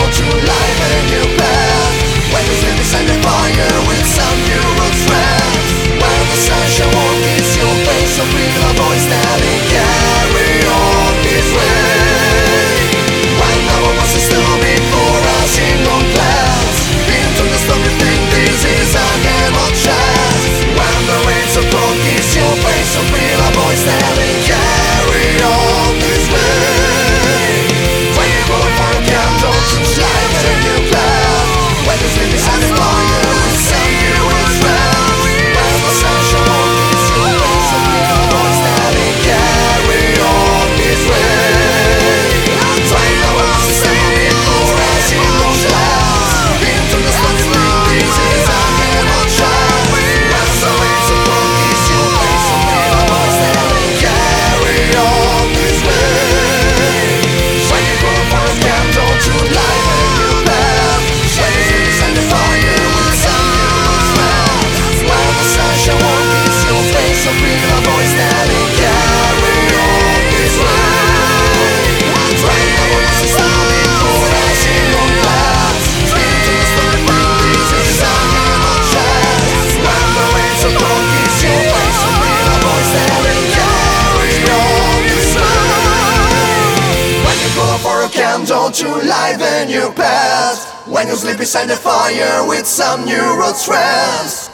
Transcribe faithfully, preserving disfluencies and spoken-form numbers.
candle to light a new path. When you sleep beside the fire with some new road threads. When the sunshine won't kiss your face, so feel a voice telling carry on this way. When no one wants to still before us in on clouds, into the storm you think this is a game of chance. When the rain so cold kiss your face, so feel a voice telling carry on this way. When you go for a candle to light a new path. When you sleep beside the fire with some new road threads. When the sunshine won't kiss your face, so feel a voice telling carry on this way. When no one wants to still before us in on clouds, into the storm you think this is a game of chance. When the rain so cold kiss your face, so feel a voice telling carry on this way. When you go for a candle to light a new path. When you sleep beside the fire with some new road threads. When the sunshine won't kiss your face, so feel a voice telling carry on this way. When no one wants to stop before us in on clouds, into the storm you think this is a game of chance. When the rain so cold kiss your face, so feel a voice telling carry on this way. When you go for a candle to light a new path. When you sleep beside the fire with some new road threads.